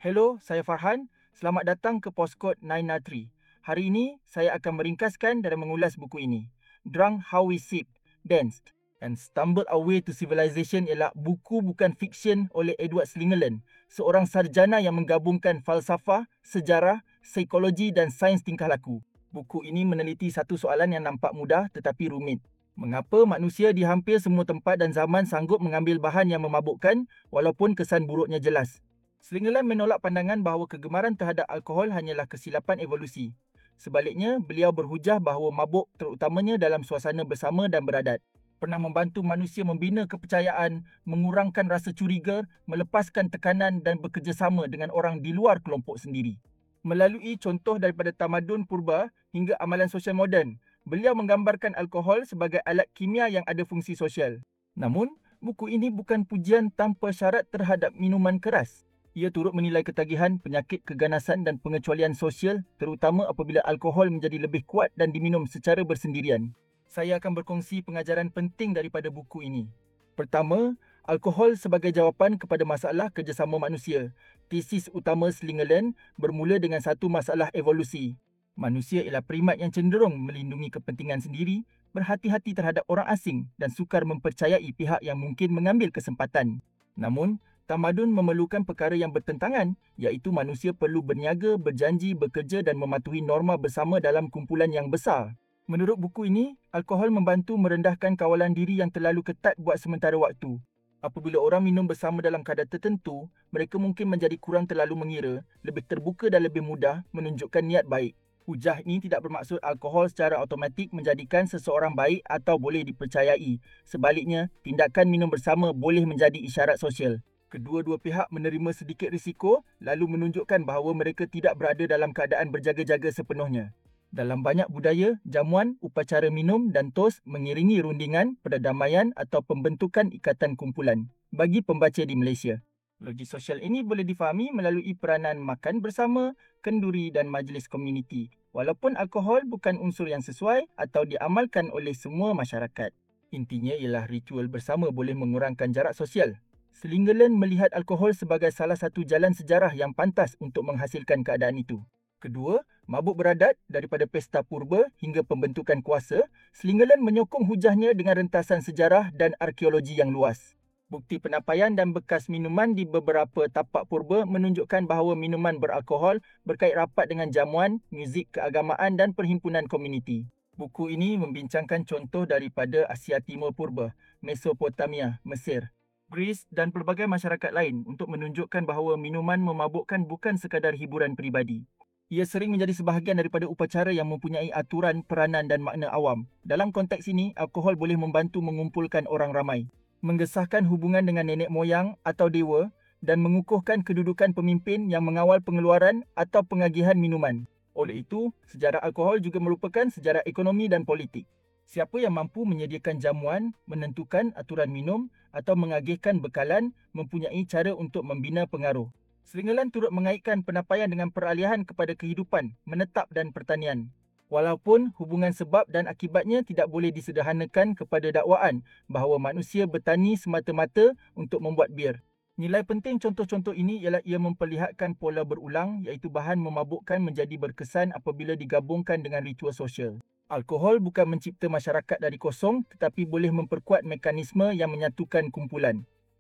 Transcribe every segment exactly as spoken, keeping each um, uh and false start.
Hello, saya Farhan. Selamat datang ke Postcode sembilan enam tiga. Hari ini, saya akan meringkaskan dan mengulas buku ini. Drunk How We Sip, Danced and Stumbled Our Way to Civilization ialah buku bukan fiksyen oleh Edward Slingerland, seorang sarjana yang menggabungkan falsafah, sejarah, psikologi dan sains tingkah laku. Buku ini meneliti satu soalan yang nampak mudah tetapi rumit. Mengapa manusia di hampir semua tempat dan zaman sanggup mengambil bahan yang memabukkan walaupun kesan buruknya jelas? Slingerland menolak pandangan bahawa kegemaran terhadap alkohol hanyalah kesilapan evolusi. Sebaliknya, beliau berhujah bahawa mabuk terutamanya dalam suasana bersama dan beradat pernah membantu manusia membina kepercayaan, mengurangkan rasa curiga, melepaskan tekanan dan bekerjasama dengan orang di luar kelompok sendiri. Melalui contoh daripada tamadun purba hingga amalan sosial moden, beliau menggambarkan alkohol sebagai alat kimia yang ada fungsi sosial. Namun, buku ini bukan pujian tanpa syarat terhadap minuman keras. Ia turut menilai ketagihan, penyakit, keganasan dan pengecualian sosial terutama apabila alkohol menjadi lebih kuat dan diminum secara bersendirian. Saya akan berkongsi pengajaran penting daripada buku ini. Pertama, alkohol sebagai jawapan kepada masalah kerjasama manusia. Tesis utama Slingerland bermula dengan satu masalah evolusi. Manusia ialah primat yang cenderung melindungi kepentingan sendiri, berhati-hati terhadap orang asing dan sukar mempercayai pihak yang mungkin mengambil kesempatan. Namun, tamadun memerlukan perkara yang bertentangan, iaitu manusia perlu berniaga, berjanji, bekerja dan mematuhi norma bersama dalam kumpulan yang besar. Menurut buku ini, alkohol membantu merendahkan kawalan diri yang terlalu ketat buat sementara waktu. Apabila orang minum bersama dalam kadar tertentu, mereka mungkin menjadi kurang terlalu mengira, lebih terbuka dan lebih mudah menunjukkan niat baik. Hujah ini tidak bermaksud alkohol secara automatik menjadikan seseorang baik atau boleh dipercayai. Sebaliknya, tindakan minum bersama boleh menjadi isyarat sosial. Kedua-dua pihak menerima sedikit risiko lalu menunjukkan bahawa mereka tidak berada dalam keadaan berjaga-jaga sepenuhnya. Dalam banyak budaya, jamuan, upacara minum dan tos mengiringi rundingan, perdamaian atau pembentukan ikatan kumpulan bagi pembaca di Malaysia. Logik sosial ini boleh difahami melalui peranan makan bersama, kenduri dan majlis komuniti. Walaupun alkohol bukan unsur yang sesuai atau diamalkan oleh semua masyarakat. Intinya ialah ritual bersama boleh mengurangkan jarak sosial. Slingerland melihat alkohol sebagai salah satu jalan sejarah yang pantas untuk menghasilkan keadaan itu. Kedua, mabuk beradat daripada pesta purba hingga pembentukan kuasa, Slingerland menyokong hujahnya dengan rentasan sejarah dan arkeologi yang luas. Bukti penapaian dan bekas minuman di beberapa tapak purba menunjukkan bahawa minuman beralkohol berkait rapat dengan jamuan, muzik keagamaan dan perhimpunan komuniti. Buku ini membincangkan contoh daripada Asia Timur purba, Mesopotamia, Mesir, Greece dan pelbagai masyarakat lain untuk menunjukkan bahawa minuman memabukkan bukan sekadar hiburan peribadi. Ia sering menjadi sebahagian daripada upacara yang mempunyai aturan, peranan dan makna awam. Dalam konteks ini, alkohol boleh membantu mengumpulkan orang ramai, mengesahkan hubungan dengan nenek moyang atau dewa dan mengukuhkan kedudukan pemimpin yang mengawal pengeluaran atau pengagihan minuman. Oleh itu, sejarah alkohol juga merupakan sejarah ekonomi dan politik. Siapa yang mampu menyediakan jamuan, menentukan aturan minum atau mengagihkan bekalan mempunyai cara untuk membina pengaruh. Slingerland turut mengaitkan penapaian dengan peralihan kepada kehidupan, menetap dan pertanian. Walaupun hubungan sebab dan akibatnya tidak boleh disederhanakan kepada dakwaan bahawa manusia bertani semata-mata untuk membuat bir. Nilai penting contoh-contoh ini ialah ia memperlihatkan pola berulang iaitu bahan memabukkan menjadi berkesan apabila digabungkan dengan ritual sosial. Alkohol bukan mencipta masyarakat dari kosong tetapi boleh memperkuat mekanisme yang menyatukan kumpulan.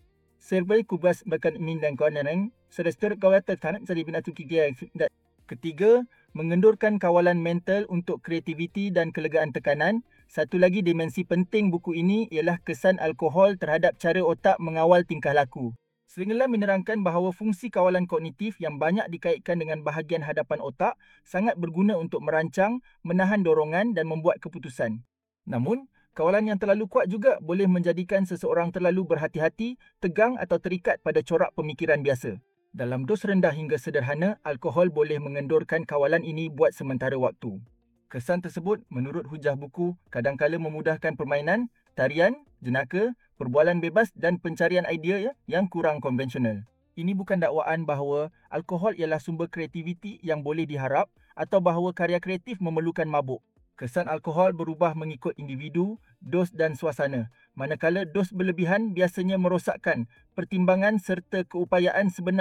Survei kubas bahkan min dan kawanan sedester kawatan tanah jadi binatu kikia. Ketiga, mengendurkan kawalan mental untuk kreativiti dan kelegaan tekanan. Satu lagi dimensi penting buku ini ialah kesan alkohol terhadap cara otak mengawal tingkah laku. Slingerland menerangkan bahawa fungsi kawalan kognitif yang banyak dikaitkan dengan bahagian hadapan otak sangat berguna untuk merancang, menahan dorongan dan membuat keputusan. Namun, kawalan yang terlalu kuat juga boleh menjadikan seseorang terlalu berhati-hati, tegang atau terikat pada corak pemikiran biasa. Dalam dos rendah hingga sederhana, alkohol boleh mengendurkan kawalan ini buat sementara waktu. Kesan tersebut, menurut hujah buku, kadangkala memudahkan permainan, tarian, jenaka, perbualan bebas dan pencarian idea ya, yang kurang konvensional. Ini bukan dakwaan bahawa alkohol ialah sumber kreativiti yang boleh diharap atau bahawa karya kreatif memerlukan mabuk. Kesan alkohol berubah mengikut individu, dos dan suasana. Manakala dos berlebihan biasanya merosakkan pertimbangan serta keupayaan sebenar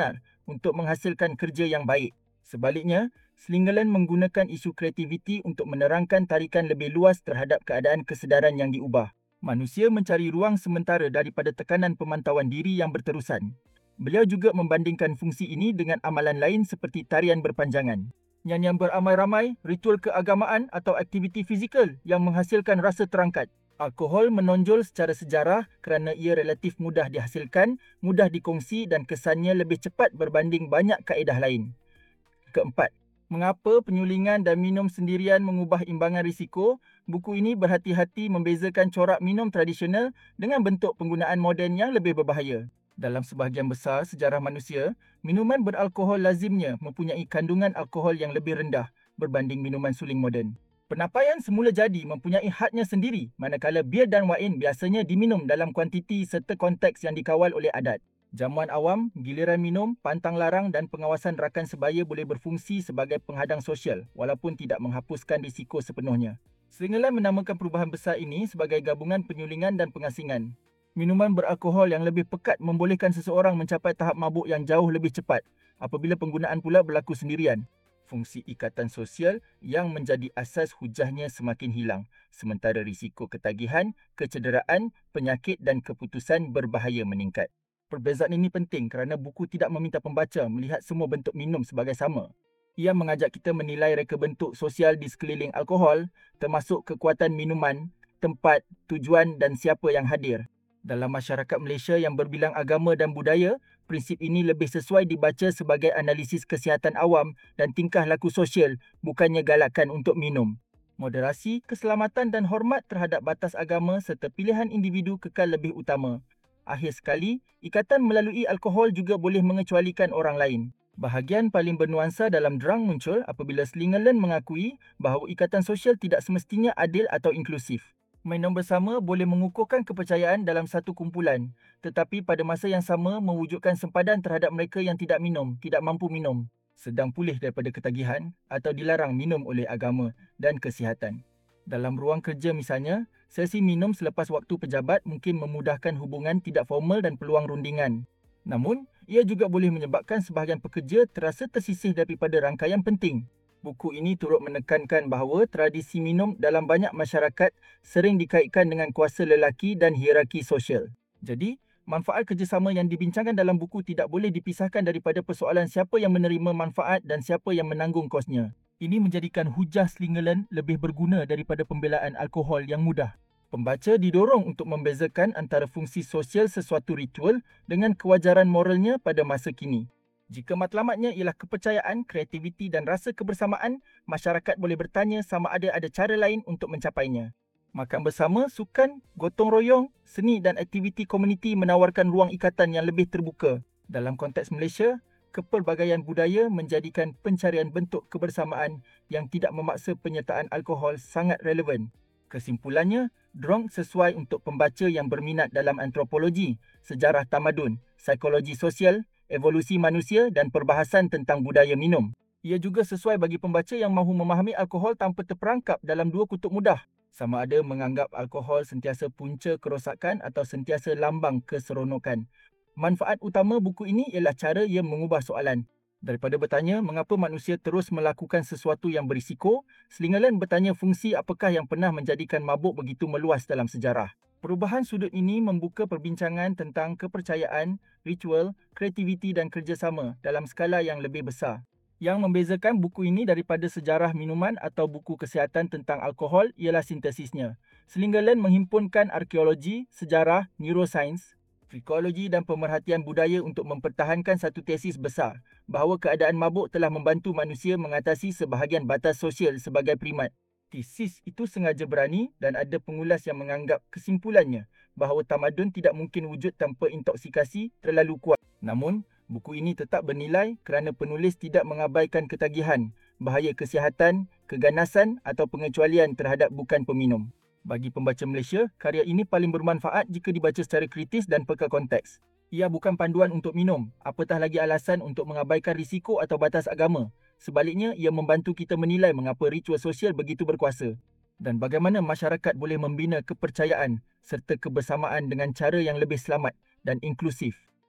untuk menghasilkan kerja yang baik. Sebaliknya, Slingerland menggunakan isu kreativiti untuk menerangkan tarikan lebih luas terhadap keadaan kesedaran yang diubah. Manusia mencari ruang sementara daripada tekanan pemantauan diri yang berterusan. Beliau juga membandingkan fungsi ini dengan amalan lain seperti tarian berpanjangan, nyanyian beramai-ramai, ritual keagamaan atau aktiviti fizikal yang menghasilkan rasa terangkat. Alkohol menonjol secara sejarah kerana ia relatif mudah dihasilkan, mudah dikongsi dan kesannya lebih cepat berbanding banyak kaedah lain. Keempat, mengapa penyulingan dan minum sendirian mengubah imbangan risiko? Buku ini berhati-hati membezakan corak minum tradisional dengan bentuk penggunaan moden yang lebih berbahaya. Dalam sebahagian besar sejarah manusia, minuman beralkohol lazimnya mempunyai kandungan alkohol yang lebih rendah berbanding minuman suling moden. Penapaian semula jadi mempunyai hadnya sendiri, manakala bir dan wain biasanya diminum dalam kuantiti serta konteks yang dikawal oleh adat. Jamuan awam, giliran minum, pantang larang dan pengawasan rakan sebaya boleh berfungsi sebagai penghadang sosial walaupun tidak menghapuskan risiko sepenuhnya. Slingerland menamakan perubahan besar ini sebagai gabungan penyulingan dan pengasingan. Minuman beralkohol yang lebih pekat membolehkan seseorang mencapai tahap mabuk yang jauh lebih cepat apabila penggunaan pula berlaku sendirian. Fungsi ikatan sosial yang menjadi asas hujahnya semakin hilang, sementara risiko ketagihan, kecederaan, penyakit dan keputusan berbahaya meningkat. Perbezaan ini penting kerana buku tidak meminta pembaca melihat semua bentuk minum sebagai sama. Ia mengajak kita menilai reka bentuk sosial di sekeliling alkohol, termasuk kekuatan minuman, tempat, tujuan dan siapa yang hadir. Dalam masyarakat Malaysia yang berbilang agama dan budaya, prinsip ini lebih sesuai dibaca sebagai analisis kesihatan awam dan tingkah laku sosial, bukannya galakan untuk minum. Moderasi, keselamatan dan hormat terhadap batas agama serta pilihan individu kekal lebih utama. Akhir sekali, ikatan melalui alkohol juga boleh mengecualikan orang lain. Bahagian paling bernuansa dalam Drunk muncul apabila Slingerland mengakui bahawa ikatan sosial tidak semestinya adil atau inklusif. Minum bersama boleh mengukuhkan kepercayaan dalam satu kumpulan, tetapi pada masa yang sama mewujudkan sempadan terhadap mereka yang tidak minum, tidak mampu minum, sedang pulih daripada ketagihan atau dilarang minum oleh agama dan kesihatan. Dalam ruang kerja misalnya, sesi minum selepas waktu pejabat mungkin memudahkan hubungan tidak formal dan peluang rundingan. Namun, ia juga boleh menyebabkan sebahagian pekerja terasa tersisih daripada rangkaian penting. Buku ini turut menekankan bahawa tradisi minum dalam banyak masyarakat sering dikaitkan dengan kuasa lelaki dan hierarki sosial. Jadi, manfaat kerjasama yang dibincangkan dalam buku tidak boleh dipisahkan daripada persoalan siapa yang menerima manfaat dan siapa yang menanggung kosnya. Ini menjadikan hujah Slingerland lebih berguna daripada pembelaan alkohol yang mudah. Pembaca didorong untuk membezakan antara fungsi sosial sesuatu ritual dengan kewajaran moralnya pada masa kini. Jika matlamatnya ialah kepercayaan, kreativiti dan rasa kebersamaan, masyarakat boleh bertanya sama ada ada cara lain untuk mencapainya. Makan bersama, sukan, gotong royong, seni dan aktiviti komuniti menawarkan ruang ikatan yang lebih terbuka. Dalam konteks Malaysia, kepelbagaian budaya menjadikan pencarian bentuk kebersamaan yang tidak memaksa penyertaan alkohol sangat relevan. Kesimpulannya, Drunk sesuai untuk pembaca yang berminat dalam antropologi, sejarah tamadun, psikologi sosial, evolusi manusia dan perbahasan tentang budaya minum. Ia juga sesuai bagi pembaca yang mahu memahami alkohol tanpa terperangkap dalam dua kutub mudah, sama ada menganggap alkohol sentiasa punca kerosakan atau sentiasa lambang keseronokan. Manfaat utama buku ini ialah cara ia mengubah soalan. Daripada bertanya mengapa manusia terus melakukan sesuatu yang berisiko, Slingerland bertanya fungsi apakah yang pernah menjadikan mabuk begitu meluas dalam sejarah. Perubahan sudut ini membuka perbincangan tentang kepercayaan, ritual, kreativiti dan kerjasama dalam skala yang lebih besar. Yang membezakan buku ini daripada sejarah minuman atau buku kesihatan tentang alkohol ialah sintesisnya. Slingerland menghimpunkan arkeologi, sejarah, neuroscience, psikologi dan pemerhatian budaya untuk mempertahankan satu tesis besar bahawa keadaan mabuk telah membantu manusia mengatasi sebahagian batas sosial sebagai primat. Tesis itu sengaja berani dan ada pengulas yang menganggap kesimpulannya bahawa tamadun tidak mungkin wujud tanpa intoksikasi terlalu kuat. Namun, buku ini tetap bernilai kerana penulis tidak mengabaikan ketagihan, bahaya kesihatan, keganasan atau pengecualian terhadap bukan peminum. Bagi pembaca Malaysia, karya ini paling bermanfaat jika dibaca secara kritis dan peka konteks. Ia bukan panduan untuk minum, apatah lagi alasan untuk mengabaikan risiko atau batas agama. Sebaliknya, ia membantu kita menilai mengapa ritual sosial begitu berkuasa dan bagaimana masyarakat boleh membina kepercayaan serta kebersamaan dengan cara yang lebih selamat dan inklusif.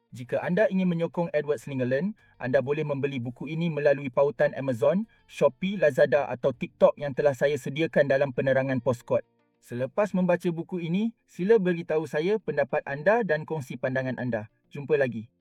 Jika anda ingin menyokong Edward Slingerland, anda boleh membeli buku ini melalui pautan Amazon, Shopee, Lazada atau TikTok yang telah saya sediakan dalam penerangan Postkod. Selepas membaca buku ini, sila beritahu saya pendapat anda dan kongsi pandangan anda. Jumpa lagi.